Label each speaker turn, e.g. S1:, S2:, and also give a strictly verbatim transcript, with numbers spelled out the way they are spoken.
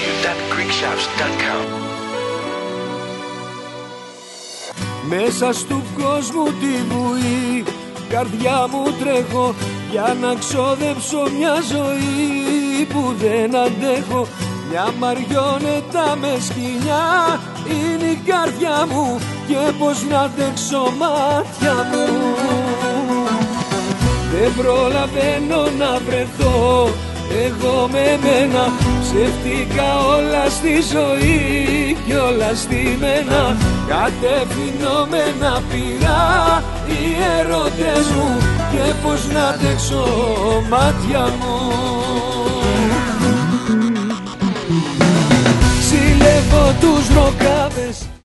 S1: τελεία greek shops τελεία com.
S2: Μέσα στου κόσμου τη βουή, καρδιά μου τρέχω για να ξοδέψω μια ζωή που δεν αντέχω. Μια μαριόνετα με σκοινιά είναι η καρδιά μου και πως να αντέξω μάτια μου. Δεν προλαβαίνω να βρεθώ εγώ με μένα, ψεύτικα όλα στη ζωή κι όλα στη μένα. Κατευθυνόμενα πειρά οι ερώτες μου και πως να αντέξω μάτια μου. Συλλεύω τους ροκάδες